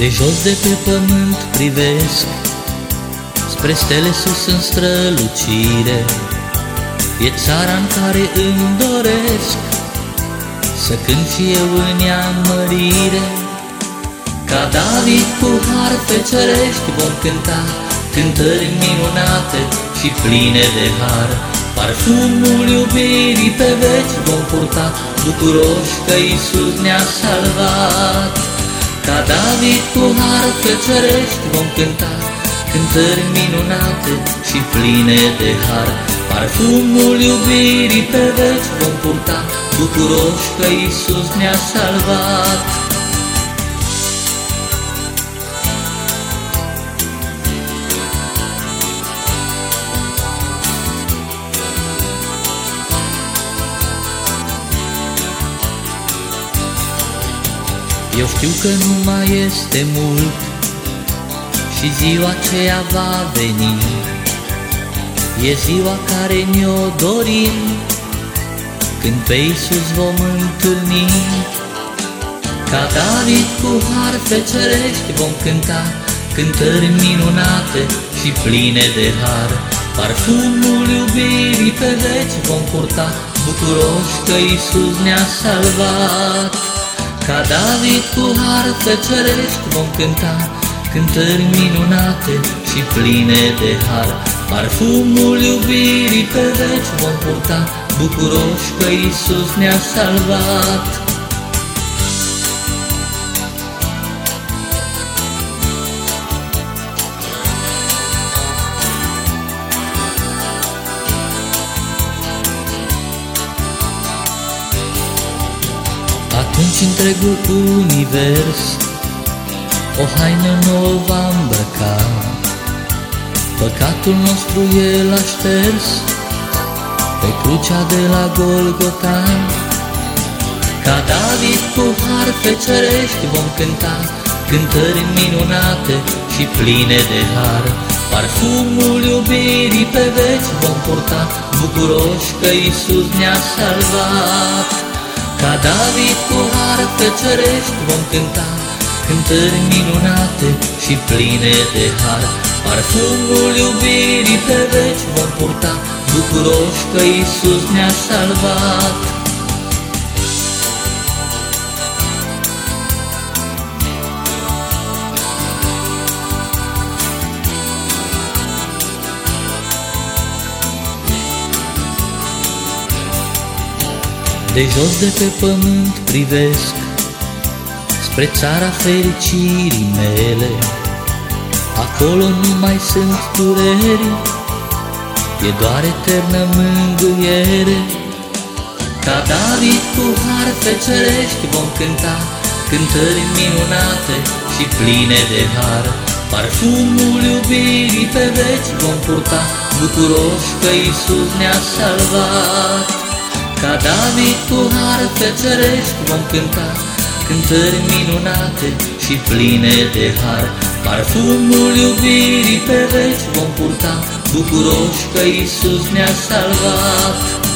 De jos de pe pământ privesc spre stele sus în strălucire. E țara în care îmi doresc să cânt și eu în ea mărire. Ca David cu harfe cerești vom cânta cântări minunate și pline de har. Parfumul iubirii pe veci vom purta, bucuroși că Iisus ne-a salvat. Ca David cu harfe cerești vom cânta cântări minunate și pline de har. Parfumul iubirii pe veci vom purta, bucuroși că Iisus ne-a salvat. Eu știu că nu mai este mult și ziua aceea va veni. E ziua care ne-o dorim, când pe Iisus vom întâlni. Ca David cu harfe cerești vom cânta cântări minunate și pline de har. Parfumul iubirii pe veci vom purta, bucuroși că Iisus ne-a salvat. Ca David cu harfe cerești vom cânta cântări minunate și pline de har. Parfumul iubirii pe veci vom purta, bucuroși că Iisus ne-a salvat. Atunci întregul univers o haină nouă va îmbrăca. Păcatul nostru El a șters pe crucea de la Golgota. Ca David cu harfe cerești vom cânta cântări minunate și pline de har. Parfumul iubirii pe veci vom purta, bucuroși că Iisus ne-a salvat. Ca David cu harfe cerești vom cânta cântări minunate și pline de har. Parfumul iubirii pe veci vom purta, bucuroși că Iisus ne-a salvat. De jos de pe pământ privesc spre țara fericirii mele. Acolo nu mai sunt dureri, e doar eternă mângâiere. Ca David cu harfe cerești vom cânta cântări minunate și pline de har. Parfumul iubirii pe veci vom purta, bucuroși că Iisus ne-a salvat. Ca David cu harfe cerești vom cânta cântări minunate și pline de har. Parfumul iubirii pe veci vom purta, bucuroși că Iisus ne-a salvat.